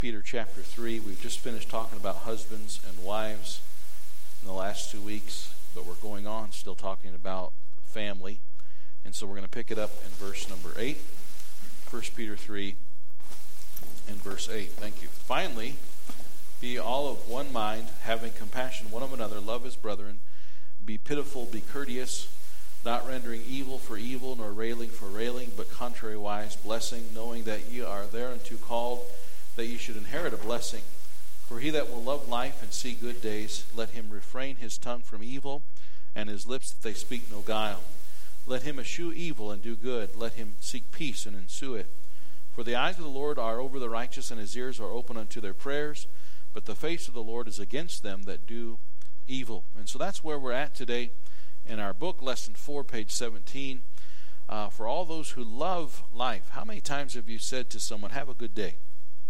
Peter chapter 3. We've just finished talking about husbands and wives in the last 2 weeks, but we're going on still talking about family. And so we're going to pick it up in verse number 8, 1 Peter 3 and verse 8. Thank you. Finally, be all of one mind, having compassion one of another, love as brethren, be pitiful, be courteous, not rendering evil for evil, nor railing for railing, but contrariwise blessing, knowing that ye are thereunto called, that ye should inherit a blessing. For he that will love life and see good days, let him refrain his tongue from evil, and his lips that they speak no guile. Let him eschew evil and do good. Let him seek peace and ensue it. For the eyes of the Lord are over the righteous, and his ears are open unto their prayers. But the face of the Lord is against them that do evil. And so that's where we're at today in our book, Lesson 4, page 17. For all those who love life, how many times have you said to someone, have a good day?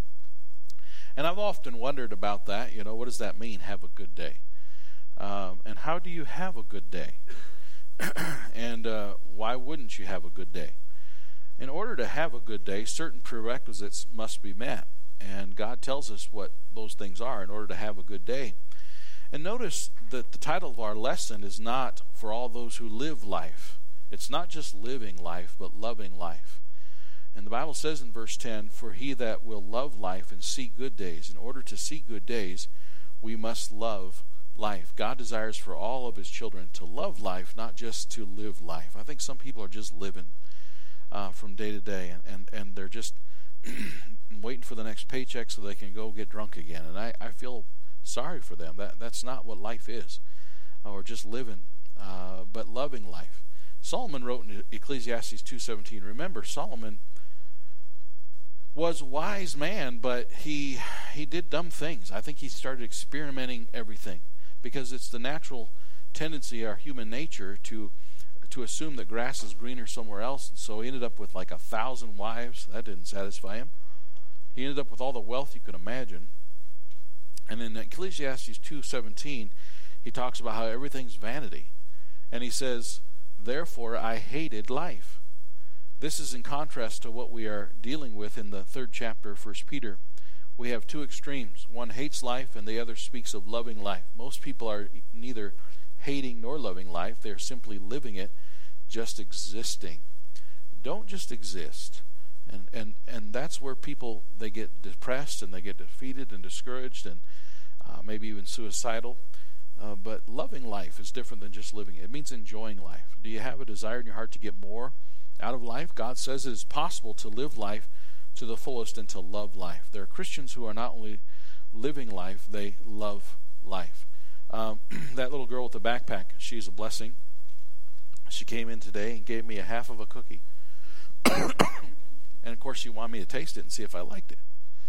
And I've often wondered about that. What does that mean, have a good day? And how do you have a good day? And why wouldn't you have a good day? In order to have a good day, certain prerequisites must be met. And God tells us what those things are in order to have a good day. And notice that the title of our lesson is not for all those who live life. It's not just living life, but loving life. And the Bible says in verse 10, for he that will love life and see good days. In order to see good days, we must love life. God desires for all of his children to love life, not just to live life. I think some people are just living from day to day, and they're just waiting for the next paycheck so they can go get drunk again. And I feel sorry for them. That's not what life is, or just living, but loving life. Solomon wrote in Ecclesiastes 2:17. Remember, Solomon was a wise man, but he did dumb things. I think he started experimenting everything, because it's the natural tendency, our human nature, to assume that grass is greener somewhere else. And so he ended up with like 1,000 wives. That didn't satisfy him. He ended up with all the wealth you could imagine. And in Ecclesiastes 2:17, he talks about how everything's vanity. And he says, therefore I hated life. This is in contrast to what we are dealing with in the 3rd chapter of 1 Peter. We have two extremes. One hates life and the other speaks of loving life. Most people are neither hating nor loving life. They're simply living it, just existing. Don't just exist. And that's where people, they get depressed and they get defeated and discouraged and maybe even suicidal. But loving life is different than just living it. It means enjoying life. Do you have a desire in your heart to get more out of life? God says it is possible to live life to the fullest and to love life. There are Christians who are not only living life, they love life. That little girl with the backpack, she's a blessing. She came in today and gave me a half of a cookie. And of course she wanted me to taste it and see if I liked it.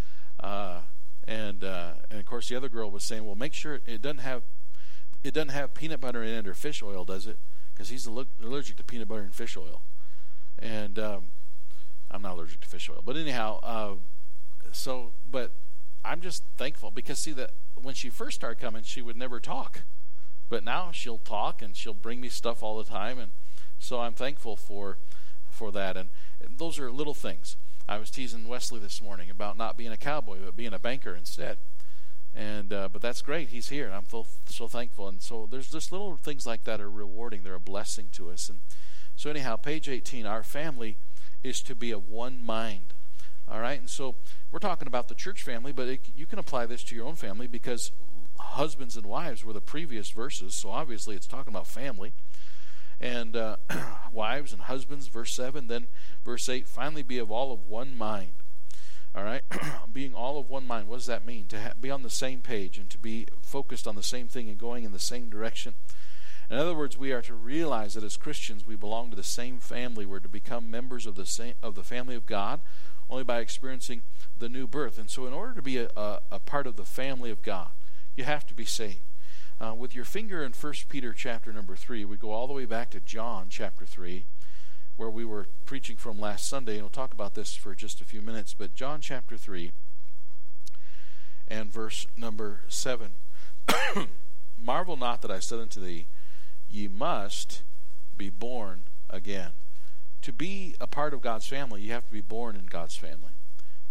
And of course the other girl was saying, well, make sure it doesn't have peanut butter in it or fish oil, does it? Because he's allergic to peanut butter and fish oil. And I'm not allergic to fish oil. But anyhow, but I'm just thankful because see that when she first started coming, she would never talk. But now she'll talk and she'll bring me stuff all the time. And so I'm thankful for that. And those are little things. I was teasing Wesley this morning about not being a cowboy, but being a banker instead. And but that's great. He's here, and I'm so thankful. And so there's just little things like that are rewarding. They're a blessing to us. And so anyhow, page 18, our family is to be of one mind. All right? And so we're talking about the church family, but you can apply this to your own family because husbands and wives were the previous verses. So obviously it's talking about family. And wives and husbands, verse 7. Then verse 8, finally be of all of one mind. All right? Being all of one mind, what does that mean? To be on the same page and to be focused on the same thing and going in the same direction. In other words, we are to realize that as Christians we belong to the same family. We're to become members of the family of God only by experiencing the new birth. And so in order to be a part of the family of God, you have to be saved. With your finger in 1 Peter chapter number 3, we go all the way back to John chapter 3, where we were preaching from last Sunday, and we'll talk about this for just a few minutes. But John chapter 3 and verse number 7. Marvel not that I said unto thee, ye must be born again. To be a part of God's family, you have to be born in God's family.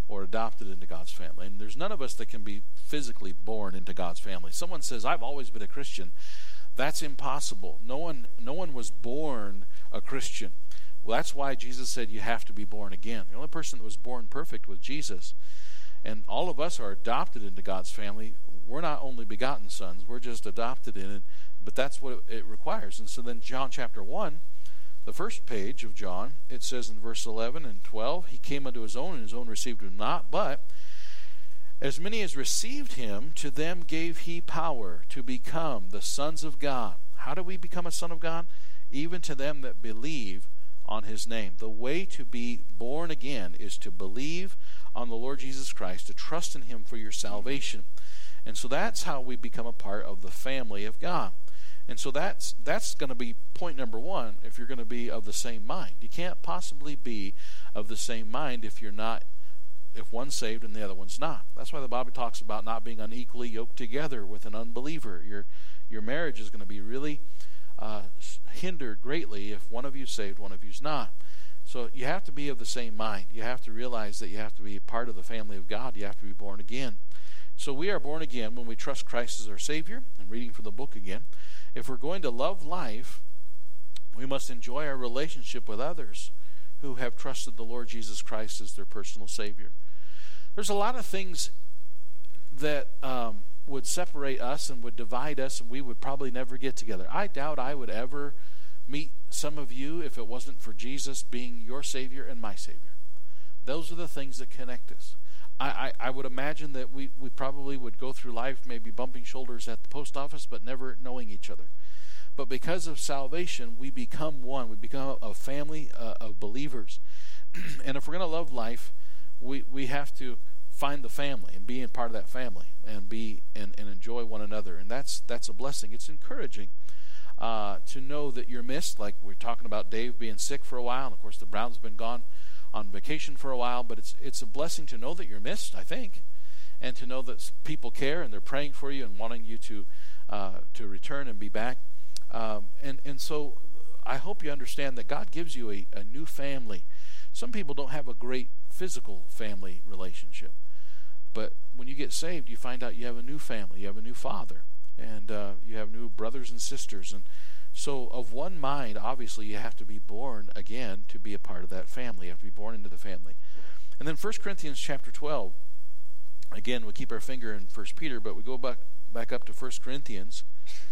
or adopted into God's family. And there's none of us that can be physically born into God's family. Someone says, I've always been a Christian. That's impossible. No one was born a Christian. Well, that's why Jesus said you have to be born again. The only person that was born perfect was Jesus. And all of us are adopted into God's family. We're not only begotten sons, we're just adopted in it. But that's what it requires. And so then John chapter 1, the first page of John, it says in verse 11 and 12, he came unto his own, and his own received him not. But as many as received him, to them gave he power to become the sons of God. How do we become a son of God? Even to them that believe on his name. The way to be born again is to believe on the Lord Jesus Christ, to trust in him for your salvation. And so that's how we become a part of the family of God. And so that's going to be point number one, if you're going to be of the same mind. You can't possibly be of the same mind if one's saved and the other one's not. That's why the Bible talks about not being unequally yoked together with an unbeliever. Your marriage is going to be really hindered greatly if one of you's saved, one of you's not. So you have to be of the same mind. You have to realize that you have to be a part of the family of God. You have to be born again. So we are born again when we trust Christ as our Savior. I'm reading from the book again. If we're going to love life, we must enjoy our relationship with others who have trusted the Lord Jesus Christ as their personal Savior. There's a lot of things that would separate us and would divide us, and we would probably never get together. I doubt I would ever meet some of you if it wasn't for Jesus being your Savior and my Savior. Those are the things that connect us. I would imagine that we probably would go through life maybe bumping shoulders at the post office, but never knowing each other. But because of salvation, we become one. We become a family of believers. And if we're going to love life, we have to find the family and be a part of that family and enjoy one another. And that's a blessing. It's encouraging to know that you're missed. Like we're talking about Dave being sick for a while, and of course the Browns have been gone on vacation for a while, but it's a blessing to know that you're missed, I think, and to know that people care and they're praying for you and wanting you to return and be back. And so I hope you understand that God gives you a new family. Some people don't have a great physical family relationship, but when you get saved, you find out you have a new family, you have a new father, and you have new brothers and sisters. And so of one mind, obviously, you have to be born again to be a part of that family. You have to be born into the family. And then 1 Corinthians chapter 12, again, we keep our finger in 1 Peter, but we go back up to 1 Corinthians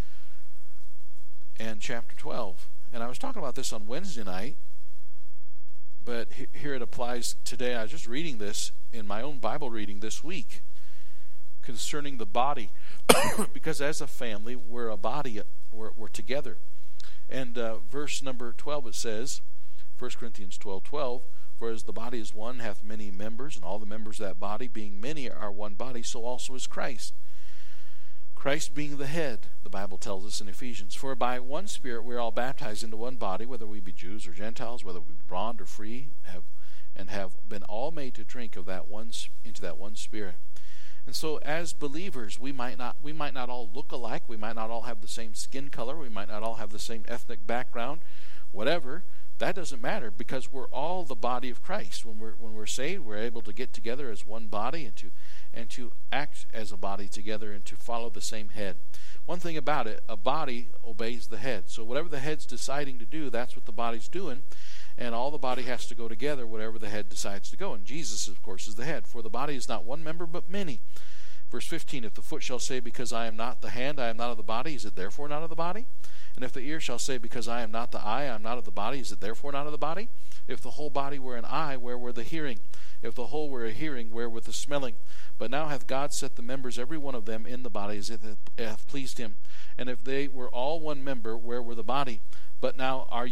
and chapter 12. And I was talking about this on Wednesday night, but here it applies today. I was just reading this in my own Bible reading this week concerning the body, because as a family, we're a body, we're together. And verse number 12, it says, 1 Corinthians 12:12, for as the body is one, hath many members, and all the members of that body, being many, are one body, so also is Christ. Christ being the head, the Bible tells us in Ephesians. For by one Spirit we are all baptized into one body, whether we be Jews or Gentiles, whether we be bond or free, have been all made to drink of that one, into that one Spirit. And so as believers, we might not all look alike. We might not all have the same skin color. We might not all have the same ethnic background. Whatever, that doesn't matter, because we're all the body of Christ. When we're saved, we're able to get together as one body and to act as a body together and to follow the same head. One thing about it, a body obeys the head. So whatever the head's deciding to do, that's what the body's doing. And all the body has to go together, whatever the head decides to go. And Jesus, of course, is the head. For the body is not one member, but many. Verse 15, if the foot shall say, because I am not the hand, I am not of the body, is it therefore not of the body? And if the ear shall say, because I am not the eye, I am not of the body, is it therefore not of the body? If the whole body were an eye, where were the hearing? If the whole were a hearing, where were the smelling? But now hath God set the members, every one of them, in the body, as it hath pleased him. And if they were all one member, where were the body? But now are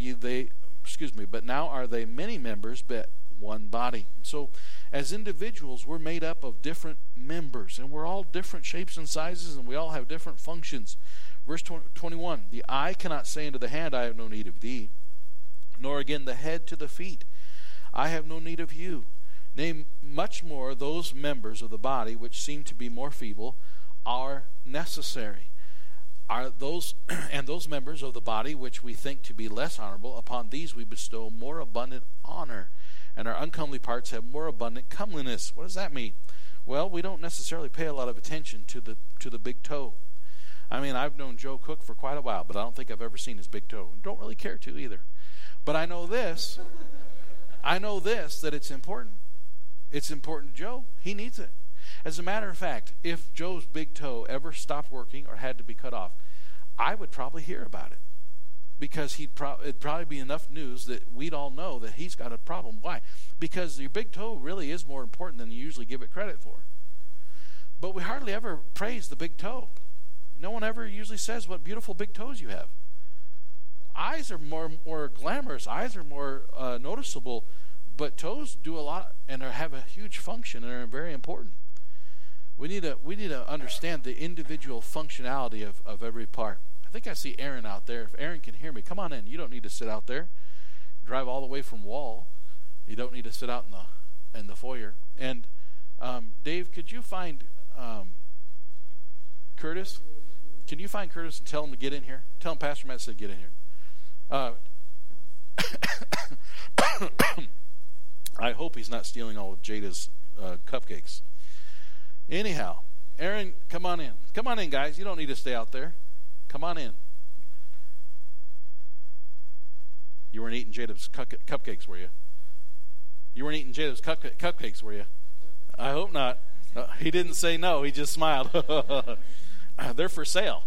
they many members, but one body. And so as individuals, we're made up of different members, and we're all different shapes and sizes, and we all have different functions. Verse 21, the eye cannot say unto the hand, I have no need of thee, nor again the head to the feet, I have no need of you. Nay, much more those members of the body which seem to be more feeble are necessary. are those and those members of the body which we think to be less honorable, upon these we bestow more abundant honor, and our uncomely parts have more abundant comeliness. What does that mean? Well, we don't necessarily pay a lot of attention to the big toe. I mean, I've known Joe Cook for quite a while, but I don't think I've ever seen his big toe, and don't really care to either. But I know this, that it's important. It's important to Joe. He needs it. As a matter of fact, if Joe's big toe ever stopped working or had to be cut off, I would probably hear about it, because it'd probably be enough news that we'd all know that he's got a problem. Why? Because your big toe really is more important than you usually give it credit for. But we hardly ever praise the big toe. No one ever usually says what beautiful big toes you have. Eyes are more glamorous. Eyes are more noticeable. But toes do a lot and have a huge function and are very important. We need to understand the individual functionality of every part. I think I see Aaron out there. If Aaron can hear me, come on in. You don't need to sit out there. Drive all the way from Wall. You don't need to sit out in the foyer. And Dave, could you find Curtis? Can you find Curtis and tell him to get in here? Tell him Pastor Matt said get in here. I hope he's not stealing all of Jada's cupcakes. Anyhow, Aaron, come on in. Come on in, guys. You don't need to stay out there. Come on in. You weren't eating Jada's cupcakes, were you? You weren't eating Jada's cupcakes, were you? I hope not. He didn't say no. He just smiled. They're for sale.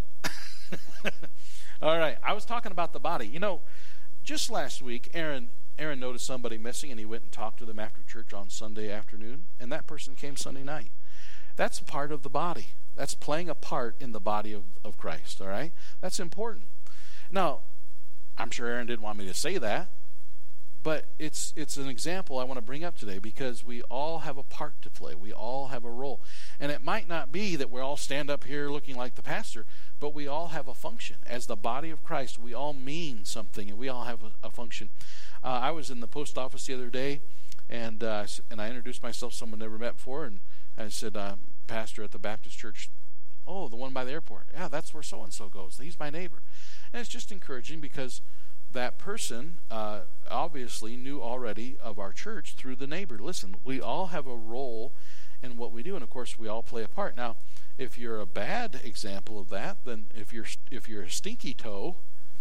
All right. I was talking about the body. You know, just last week, Aaron noticed somebody missing, and he went and talked to them after church on Sunday afternoon, and that person came Sunday night. That's a part of the body. That's playing a part in the body of Christ, all right? That's important. Now, I'm sure Aaron didn't want me to say that, but it's an example I want to bring up today, because we all have a part to play. We all have a role. And it might not be that we all stand up here looking like the pastor, but we all have a function. As the body of Christ, we all mean something, and we all have a function. I was in the post office the other day, and I introduced myself, someone never met before, and I said, pastor at the Baptist church. Oh, the one by the airport. Yeah, that's where so-and-so goes. He's my neighbor. And it's just encouraging, because that person obviously knew already of our church through the neighbor. Listen, we all have a role in what we do, and of course we all play a part. Now, if you're a bad example of that, then if you're a stinky toe,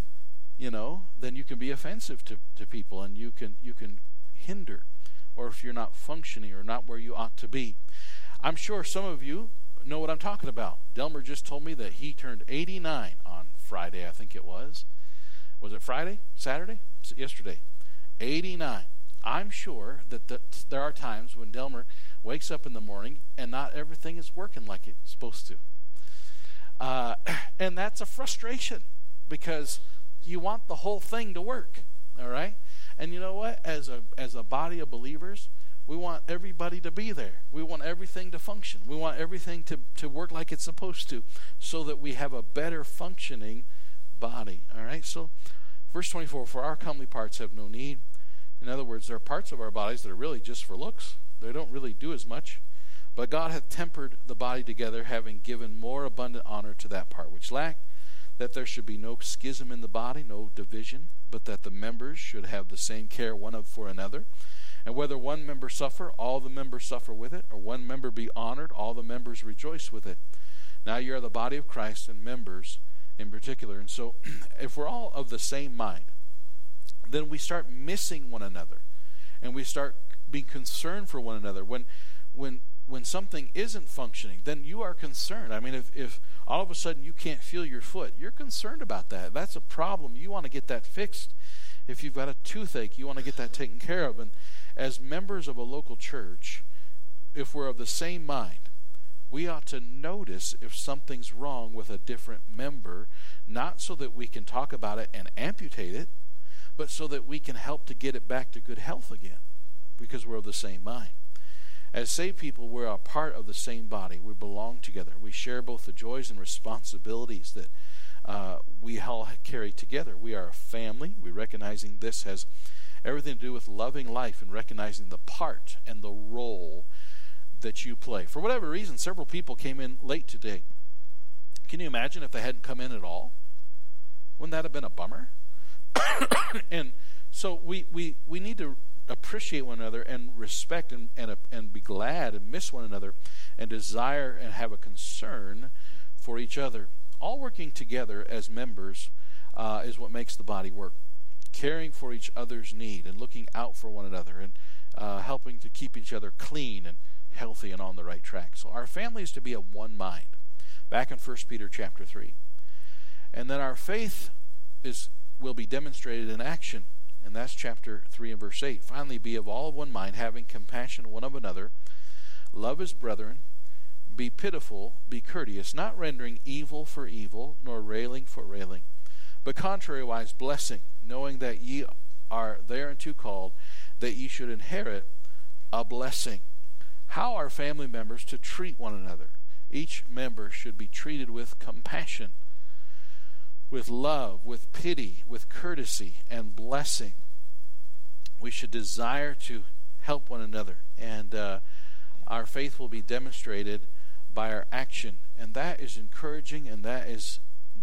then you can be offensive to people, and you can hinder, or if you're not functioning or not where you ought to be. I'm sure some of you know what I'm talking about. Delmer just told me that he turned 89 on Friday, I think it was. Was it Friday? Saturday? Yesterday. 89. I'm sure that there are times when Delmer wakes up in the morning and not everything is working like it's supposed to. And that's a frustration, because you want the whole thing to work, all right? And you know what? As a body of believers, we want everybody to be there. We want everything to function. We want everything to work like it's supposed to, so that we have a better functioning body. All right? So, verse 24, for our comely parts have no need. In other words, there are parts of our bodies that are really just for looks. They don't really do as much. But God hath tempered the body together, having given more abundant honor to that part which lacked, that there should be no schism in the body, no division, but that the members should have the same care one for another. And whether one member suffer, all the members suffer with it, or one member be honored, all the members rejoice with it. Now you are the body of Christ, and members in particular. And so if we're all of the same mind, then we start missing one another, and we start being concerned for one another. When something isn't functioning, then you are concerned. I mean, if all of a sudden you can't feel your foot, you're concerned about that. That's a problem. You want to get that fixed. If you've got a toothache, you want to get that taken care of. And as members of a local church, if we're of the same mind, we ought to notice if something's wrong with a different member, not so that we can talk about it and amputate it, but so that we can help to get it back to good health again, because we're of the same mind. As saved people, we're a part of the same body. We belong together. We share both the joys and responsibilities that we all carry together. We are a family. We're recognizing this has everything to do with loving life and recognizing the part and the role that you play. For whatever reason, several people came in late today. Can you imagine if they hadn't come in at all? Wouldn't that have been a bummer? And so we need to appreciate one another and respect and be glad and miss one another and desire and have a concern for each other. All working together as members is what makes the body work. Caring for each other's need and looking out for one another and helping to keep each other clean and healthy and on the right track. So our family is to be of one mind. Back in 1 Peter chapter 3. And then our faith will be demonstrated in action. And that's chapter 3 and verse 8. Finally, be of all of one mind, having compassion one of another. Love his brethren. Be pitiful, be courteous, not rendering evil for evil, nor railing for railing, but contrariwise blessing, knowing that ye are thereunto called, that ye should inherit a blessing. How are family members to treat one another? Each member should be treated with compassion, with love, with pity, with courtesy, and blessing. We should desire to help one another, and our faith will be demonstrated by our action, and that is encouraging, and that is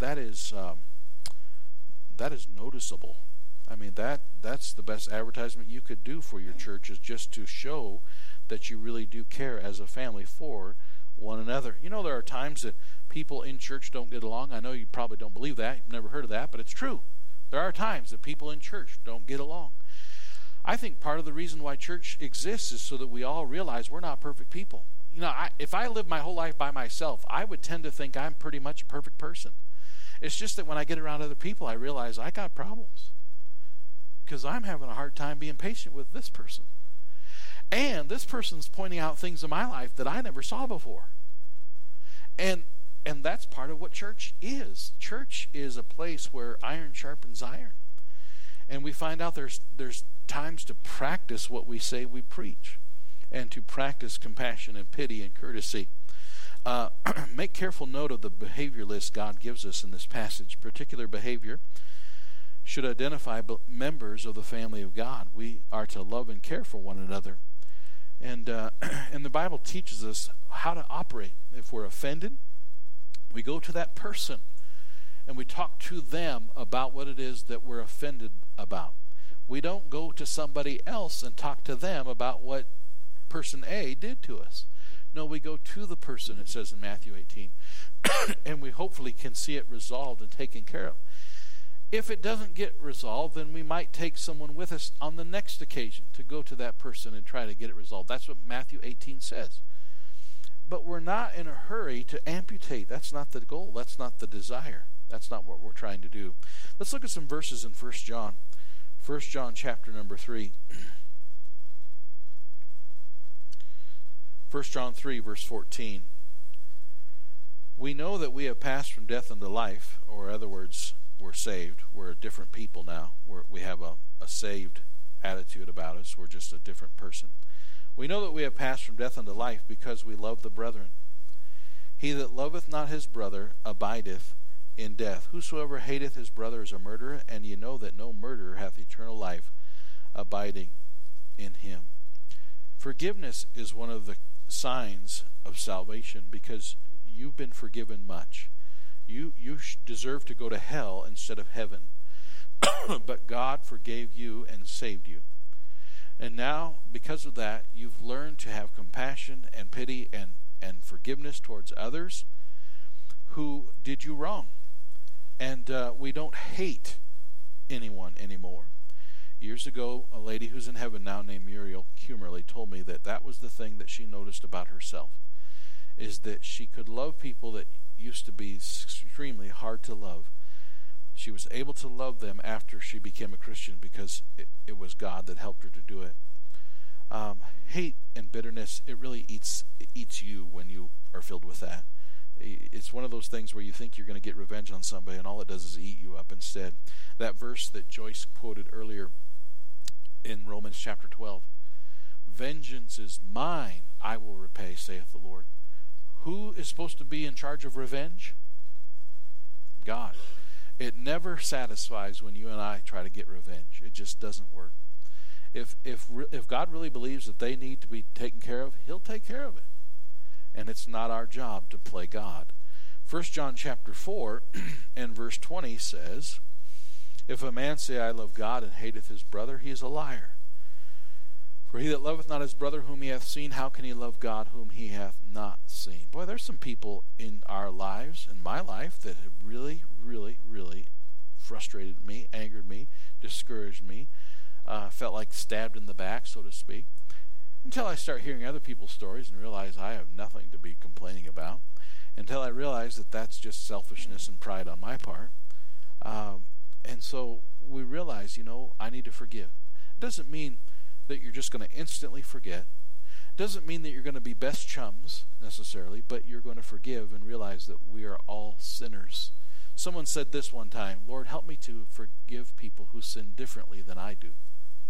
noticeable. I mean, that's the best advertisement you could do for your church, is just to show that you really do care as a family for one another. You know, there are times that people in church don't get along. I know you probably don't believe that. You've never heard of that, but it's true. There are times that people in church don't get along. I think part of the reason why church exists is so that we all realize we're not perfect people. You know, if I lived my whole life by myself, I would tend to think I'm pretty much a perfect person. It's just that when I get around other people, I realize I got problems because I'm having a hard time being patient with this person. And this person's pointing out things in my life that I never saw before. And that's part of what church is. Church is a place where iron sharpens iron. And we find out there's times to practice what we say we preach, and to practice compassion and pity and courtesy. Make careful note of the behavior list God gives us in this passage. Particular behavior should identify members of the family of God. We are to love and care for one another. And the Bible teaches us how to operate. If we're offended, we go to that person and we talk to them about what it is that we're offended about. We don't go to somebody else and talk to them about what person A did to us. No, we go to the person, it says in Matthew 18, and we hopefully can see it resolved and taken care of. If it doesn't get resolved, then we might take someone with us on the next occasion to go to that person and try to get it resolved. That's what Matthew 18 says. But we're not in a hurry to amputate. That's not the goal. That's not the desire. That's not what we're trying to do. Let's look at some verses in 1 John. 1 John chapter number 3. 1 John 3, verse 14. We know that we have passed from death unto life, or in other words, we're saved. We're a different people now. We have a saved attitude about us. We're just a different person. We know that we have passed from death unto life because we love the brethren. He that loveth not his brother abideth in death. Whosoever hateth his brother is a murderer, and ye know that no murderer hath eternal life abiding in him. Forgiveness is one of the signs of salvation, because you've been forgiven much. You deserve to go to hell instead of heaven, but God forgave you and saved you. And now, because of that, you've learned to have compassion and pity and forgiveness towards others who did you wrong. And we don't hate anyone anymore. Years ago, a lady who's in heaven now named Muriel Kumerly told me that was the thing that she noticed about herself, is that she could love people that used to be extremely hard to love. She was able to love them after she became a Christian because it was God that helped her to do it. Hate and bitterness, it really eats you when you are filled with that. It's one of those things where you think you're going to get revenge on somebody, and all it does is eat you up instead. That verse that Joyce quoted earlier in Romans chapter 12, vengeance is mine, I will repay, saith the Lord. Who is supposed to be in charge of revenge? God. It never satisfies when you and I try to get revenge. It just doesn't work. If God really believes that they need to be taken care of, he'll take care of it. And it's not our job to play God. 1 John chapter 4 and verse 20 says, if a man say, I love God, and hateth his brother, he is a liar. For he that loveth not his brother whom he hath seen, how can he love God whom he hath not seen? Boy, there's some people in our lives, in my life, that have really, really, really frustrated me, angered me, discouraged me, felt like stabbed in the back, so to speak, until I start hearing other people's stories and realize I have nothing to be complaining about, until I realize that that's just selfishness and pride on my part. And so we realize, I need to forgive. It doesn't mean that you're just going to instantly forget. It doesn't mean that you're going to be best chums necessarily, but you're going to forgive and realize that we are all sinners. Someone said this one time, Lord, help me to forgive people who sin differently than I do.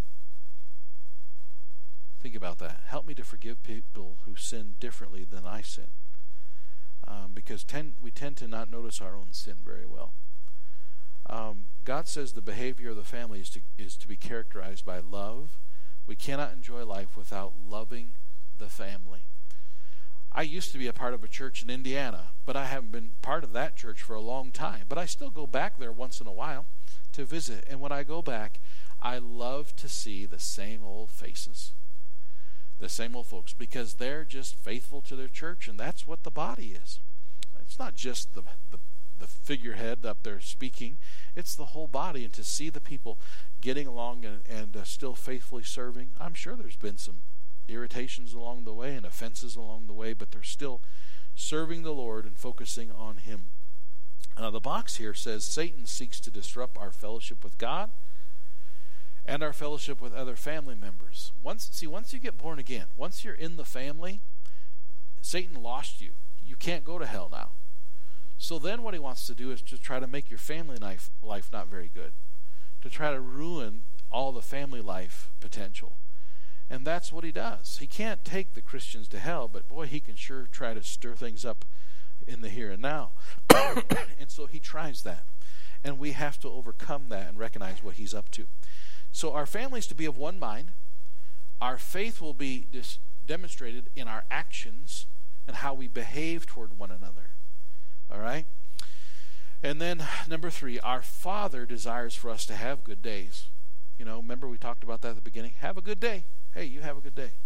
Think about that. Help me to forgive people who sin differently than I sin. Because we tend to not notice our own sin very well. God says the behavior of the family is to be characterized by love. We cannot enjoy life without loving the family. I used to be a part of a church in Indiana, but I haven't been part of that church for a long time. But I still go back there once in a while to visit. And when I go back, I love to see the same old faces, the same old folks, because they're just faithful to their church, and that's what the body is. It's not just the figurehead up there speaking. It's the whole body, and to see the people getting along and still faithfully serving. I'm sure there's been some irritations along the way and offenses along the way, but they're still serving the Lord and focusing on Him. The box here says Satan seeks to disrupt our fellowship with God and our fellowship with other family members. Once you get born again, once you're in the family, Satan lost you. You can't go to hell now. So then what he wants to do is to try to make your family life not very good, to try to ruin all the family life potential. And that's what he does. He can't take the Christians to hell, but boy, he can sure try to stir things up in the here and now. And so he tries that. And we have to overcome that and recognize what he's up to. So our family is to be of one mind. Our faith will be demonstrated in our actions and how we behave toward one another. All right? And then, number 3, our Father desires for us to have good days. Remember we talked about that at the beginning? Have a good day. Hey, you have a good day.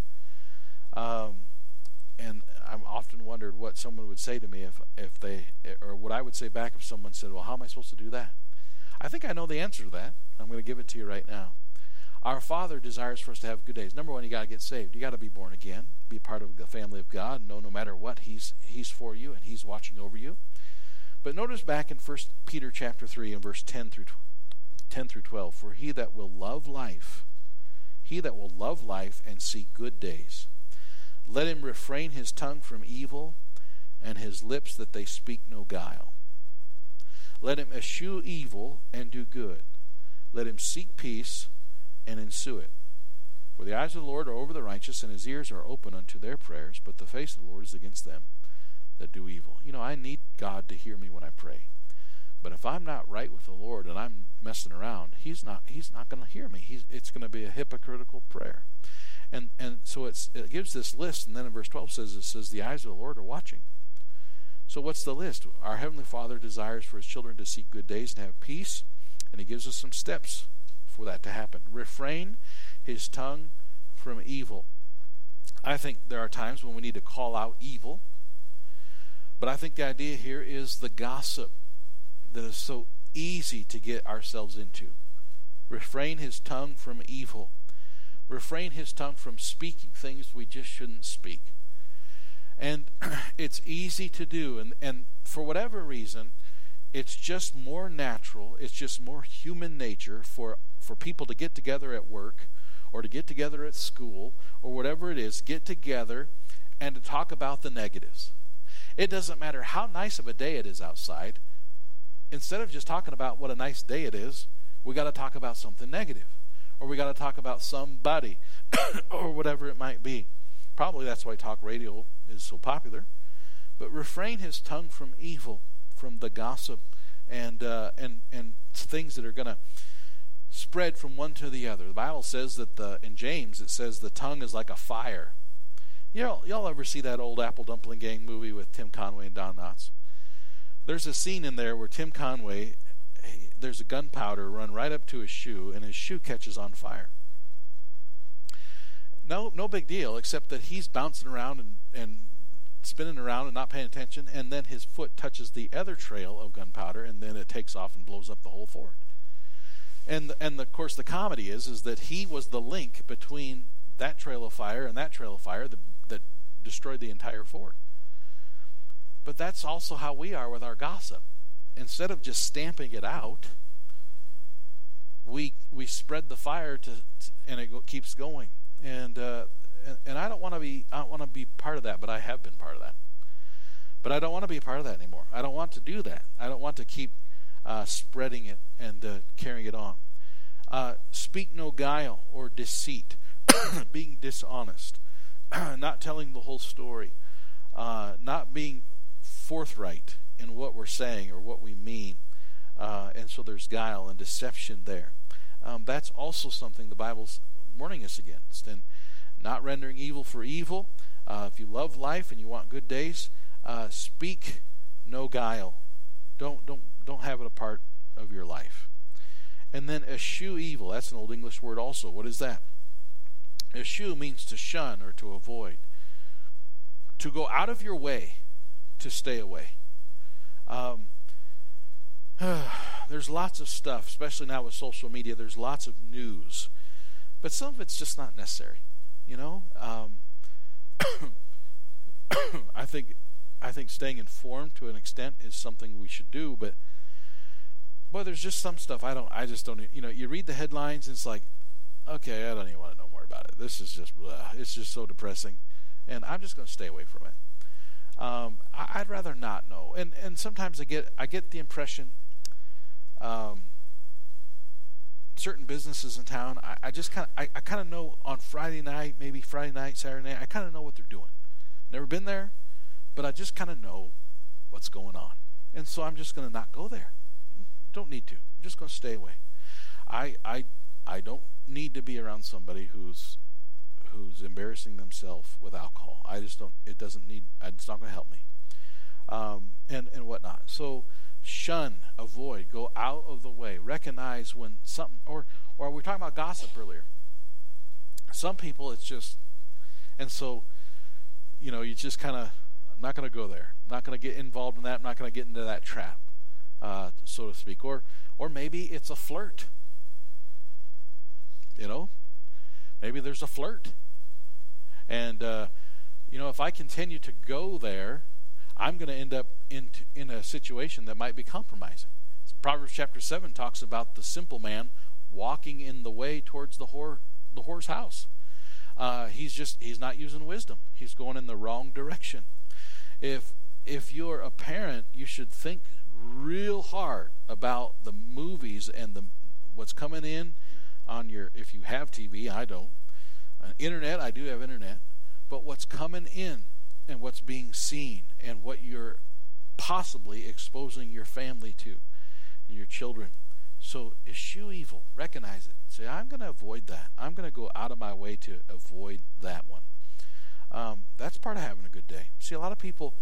And I've often wondered what someone would say to me if they, or what I would say back if someone said, well, how am I supposed to do that? I think I know the answer to that. I'm going to give it to you right now. Our Father desires for us to have good days. Number 1, you got to get saved. You got to be born again, be part of the family of God, and know no matter what, He's for you and He's watching over you. But notice back in 1 Peter chapter 3 and verse 10 through 12, for he that will love life and see good days, let him refrain his tongue from evil and his lips that they speak no guile. Let him eschew evil and do good. Let him seek peace and ensue it. For the eyes of the Lord are over the righteous, and His ears are open unto their prayers, but the face of the Lord is against them that do evil. I need God to hear me when I pray. But if I'm not right with the Lord and I'm messing around, He's not going to hear me. It's going to be a hypocritical prayer. And so it gives this list, and then in verse 12 it says the eyes of the Lord are watching. So what's the list? Our Heavenly Father desires for His children to seek good days and have peace, and He gives us some steps for that to happen. Refrain his tongue from evil. I think there are times when we need to call out evil, but I think the idea here is the gossip that is so easy to get ourselves into. Refrain his tongue from evil. Refrain his tongue from speaking things we just shouldn't speak. And it's easy to do, and for whatever reason, it's just more natural, it's just more human nature for people to get together at work or to get together at school or whatever it is, get together and to talk about the negatives. It doesn't matter how nice of a day it is outside. Instead of just talking about what a nice day it is, we got to talk about something negative, or we got to talk about somebody or whatever it might be. Probably that's why talk radio is so popular. But refrain his tongue from evil, from the gossip and things that are going to spread from one to the other. The Bible says that in James it says the tongue is like a fire. Y'all ever see that old Apple Dumpling Gang movie with Tim Conway and Don Knotts? There's a scene in there where Tim Conway, there's a gunpowder run right up to his shoe, and his shoe catches on fire. No big deal, except that he's bouncing around and spinning around and not paying attention, and then his foot touches the other trail of gunpowder, and then it takes off and blows up the whole fort. And of course the comedy is that he was the link between that trail of fire and that trail of fire that destroyed the entire fort. But that's also how we are with our gossip. Instead of just stamping it out, we spread the fire and it keeps going. And I don't want to be part of that, but I have been part of that. But I don't want to be a part of that anymore. I don't want to do that. I don't want to keep spreading it and carrying it on. Speak no guile or deceit, being dishonest, not telling the whole story, not being forthright in what we're saying or what we mean. And so there's guile and deception there. That's also something the Bible's warning us against. And not rendering evil for evil. If you love life and you want good days, speak no guile. Don't have it a part of your life. And then eschew evil. That's an Old English word also. What is that? Eschew means to shun or to avoid. To go out of your way to stay away. There's lots of stuff, especially now with social media. There's lots of news. But some of it's just not necessary. You know? I think staying informed to an extent is something we should do, but boy, there's just some stuff I just don't, you read the headlines and it's like, okay, I don't even want to know more about it. This is just, it's just so depressing, and I'm just going to stay away from it. I'd rather not know. And sometimes I get the impression, certain businesses in town, I kind of know on Friday night, maybe Friday night, Saturday night, I kind of know what they're doing. Never been there, but I just kind of know what's going on. And so I'm just going to not go there. Don't need to. I'm just going to stay away. I don't need to be around somebody who's embarrassing themselves with alcohol. I just don't. It doesn't need. It's not going to help me. And whatnot. So shun, avoid, go out of the way. Recognize when something, or we were talking about gossip earlier. Some people, it's just, and so, you just kind of, I'm not going to go there. I'm not going to get involved in that. I'm not going to get into that trap, so to speak. Or maybe it's a flirt. Maybe there's a flirt. And, if I continue to go there, I'm going to end up in a situation that might be compromising. Proverbs chapter 7 talks about the simple man walking in the way towards the whore's house. He's not using wisdom. He's going in the wrong direction. If you're a parent, you should think real hard about the movies and what's coming in on your, if you have TV, I don't. Internet, I do have internet. But what's coming in and what's being seen and what you're possibly exposing your family to and your children. So eschew evil. Recognize it. Say, I'm going to avoid that. I'm going to go out of my way to avoid that one. That's part of having a good day. See, a lot of people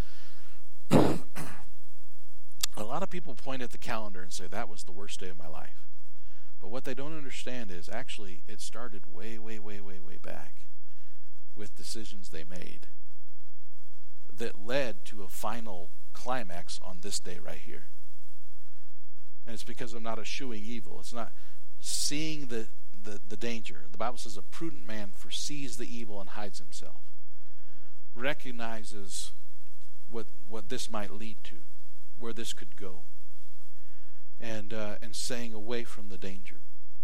point at the calendar and say, that was the worst day of my life. But what they don't understand is actually it started way, way, way, way, way back with decisions they made that led to a final climax on this day right here. And it's because I'm not eschewing evil. It's not seeing the danger. The Bible says a prudent man foresees the evil and hides himself. Recognizes what this might lead to, where this could go. And staying away from the danger.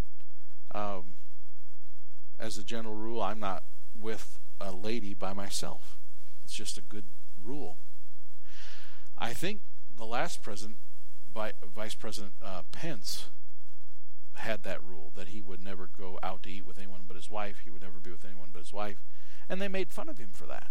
As a general rule, I'm not with a lady by myself. It's just a good rule. I think the last president, Vice President Pence, had that rule that he would never go out to eat with anyone but his wife. He would never be with anyone but his wife. And they made fun of him for that.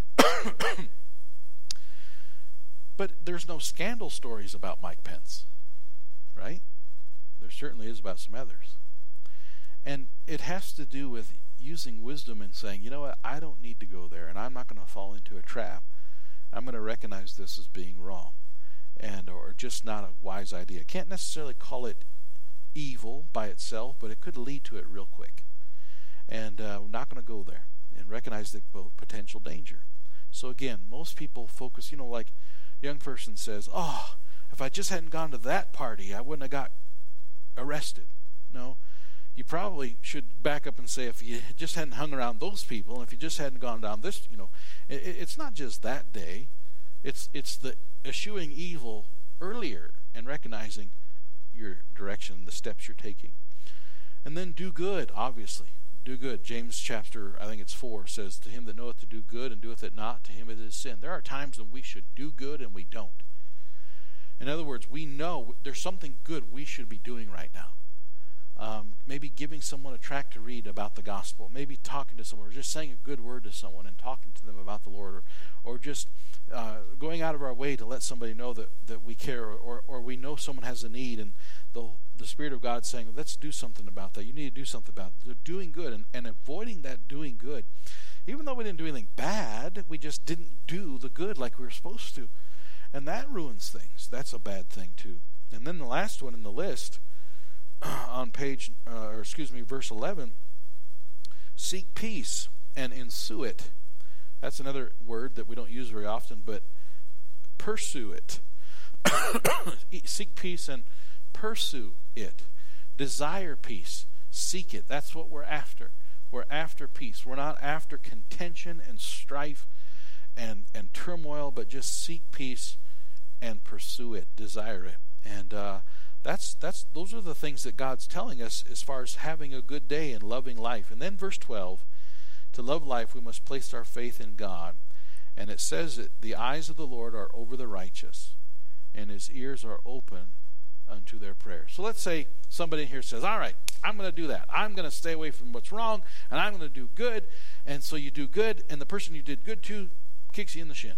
But there's no scandal stories about Mike Pence, right? There certainly is about some others. And it has to do with using wisdom and saying, you know what, I don't need to go there, and I'm not going to fall into a trap. I'm going to recognize this as being wrong. or just not a wise idea. Can't necessarily call it evil by itself, but it could lead to it real quick. And we're not going to go there and recognize the potential danger. So again, most people focus, like a young person says, oh, if I just hadn't gone to that party, I wouldn't have got arrested. No, you probably should back up and say, if you just hadn't hung around those people, and if you just hadn't gone down this, it's not just that day. It's the eschewing evil earlier and recognizing your direction, the steps you're taking. And then do good, obviously. Do good. James chapter, I think it's 4, says, to him that knoweth to do good and doeth it not, to him it is sin. There are times when we should do good and we don't. In other words, we know there's something good we should be doing right now. Maybe giving someone a tract to read about the gospel, maybe talking to someone, or just saying a good word to someone and talking to them about the Lord, or just going out of our way to let somebody know that we care, or we know someone has a need, and the Spirit of God saying, let's do something about that. You need to do something about it. They're doing good and avoiding that doing good. Even though we didn't do anything bad, we just didn't do the good like we were supposed to. And that ruins things. That's a bad thing too. And then the last one in the list, on verse 11, seek peace and ensue it. That's another word that we don't use very often, but pursue it. Seek peace and pursue it. Desire peace. Seek it. That's what we're after. We're after peace. We're not after contention and strife and turmoil, but just seek peace and pursue it. Desire it. And those are the things that God's telling us as far as having a good day and loving life. And then verse 12, to love life we must place our faith in God. And it says that the eyes of the Lord are over the righteous, and his ears are open unto their prayers. So let's say somebody here says, all right, I'm going to do that. I'm going to stay away from what's wrong, and I'm going to do good. And so you do good, and the person you did good to kicks you in the shin.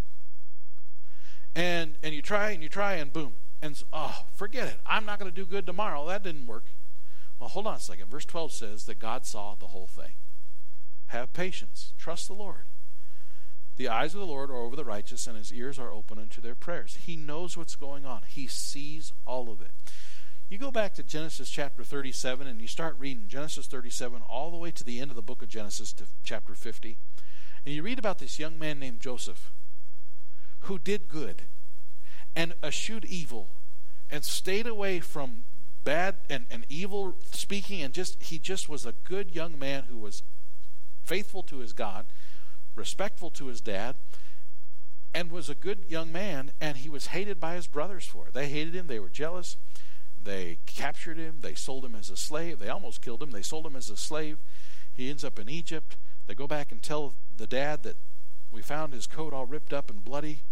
And you try, and boom. And forget it. I'm not going to do good tomorrow. That didn't work. Well, hold on a second. Verse 12 says that God saw the whole thing. Have patience. Trust the Lord. The eyes of the Lord are over the righteous, and his ears are open unto their prayers. He knows what's going on. He sees all of it. You go back to Genesis chapter 37, and you start reading Genesis 37 all the way to the end of the book of Genesis to chapter 50. And you read about this young man named Joseph who did good and eschewed evil and stayed away from bad and evil speaking, and he just was a good young man who was faithful to his God, respectful to his dad, and was a good young man, and he was hated by his brothers for it. They hated him. They were jealous. They captured him. They sold him as a slave. They almost killed him. They sold him as a slave. He ends up in Egypt. They go back and tell the dad that we found his coat all ripped up and bloody,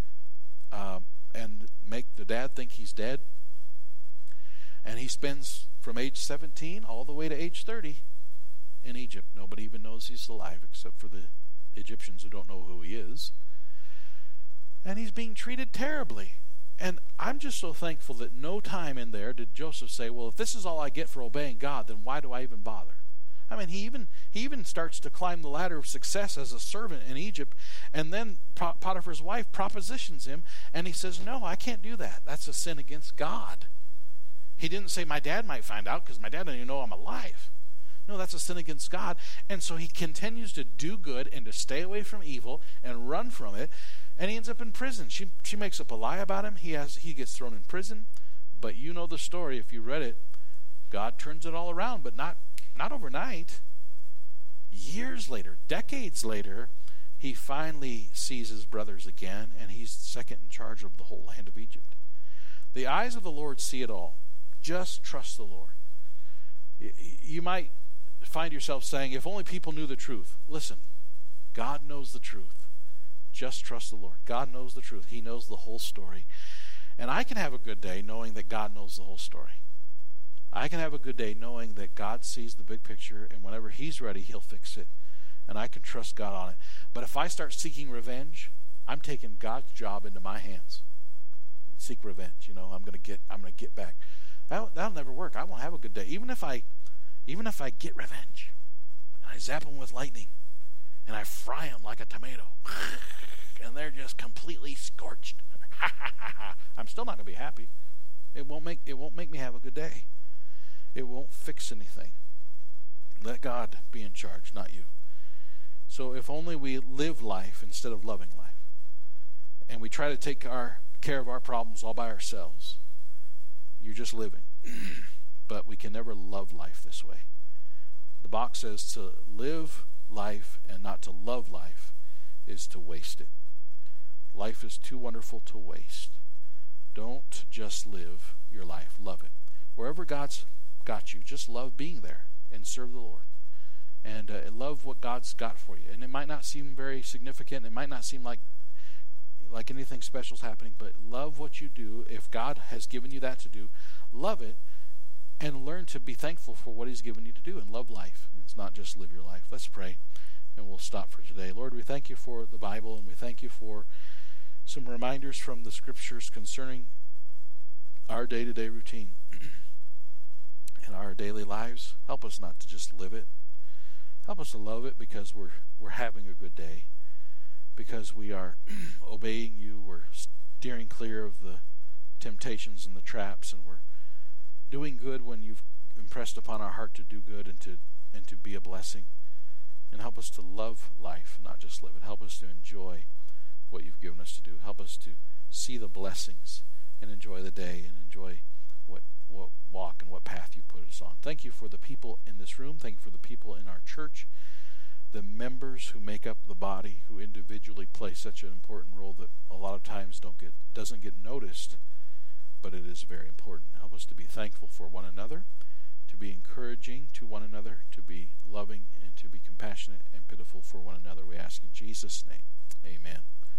and make the dad think he's dead. And he spends from age 17 all the way to age 30 in Egypt. Nobody even knows he's alive except for the Egyptians who don't know who he is. And he's being treated terribly. And I'm just so thankful that no time in there did Joseph say, well, if this is all I get for obeying God, then why do I even bother? I mean, he even starts to climb the ladder of success as a servant in Egypt, and then Potiphar's wife propositions him, and he says, no, I can't do that. That's a sin against God. He didn't say my dad might find out because my dad doesn't even know I'm alive. No, that's a sin against God. And so he continues to do good and to stay away from evil and run from it, and he ends up in prison. She makes up a lie about him. He gets thrown in prison, but you know the story if you read it. God turns it all around, but not overnight. Years later, decades later, he finally sees his brothers again, and he's second in charge of the whole land of Egypt. The eyes of the Lord see it all. Just trust the Lord. You might find yourself saying, if only people knew the truth. Listen, God knows the truth. Just trust the Lord. God knows the truth. He knows the whole story. And I can have a good day knowing that God knows the whole story. I can have a good day knowing that God sees the big picture, and whenever he's ready, he'll fix it. And I can trust God on it. But if I start seeking revenge, I'm taking God's job into my hands. Seek revenge. I'm going to get back. That'll never work. I won't have a good day. Even if I get revenge, and I zap them with lightning, and I fry them like a tomato, and they're just completely scorched, I'm still not going to be happy. It won't make me have a good day. It won't fix anything. Let God be in charge, not you. So if only we live life instead of loving life, and we try to take care of our problems all by ourselves, you're just living. But we can never love life this way. The box says to live life and not to love life is to waste it. Life is too wonderful to waste. Don't just live your life. Love it. Wherever God's got you, just love being there and serve the Lord. And love what God's got for you. And it might not seem very significant. It might not seem like anything special is happening, but love what you do. If God has given you that to do, love it and learn to be thankful for what He's given you to do and love life. It's not just live your life. Let's pray, and we'll stop for today. Lord, we thank you for the Bible, and we thank you for some reminders from the Scriptures concerning our day-to-day routine and our daily lives. Help us not to just live it. Help us to love it because we're having a good day, because we are obeying you, we're steering clear of the temptations and the traps, and we're doing good when you've impressed upon our heart to do good and to be a blessing. And help us to love life, not just live it. Help us to enjoy what you've given us to do. Help us to see the blessings and enjoy the day and enjoy what walk and what path you put us on. Thank you for the people in this room. Thank you for the people in our church, the members who make up the body, who individually play such an important role that a lot of times doesn't get noticed, but it is very important. Help us to be thankful for one another, to be encouraging to one another, to be loving and to be compassionate and pitiful for one another. We ask in Jesus' name. Amen.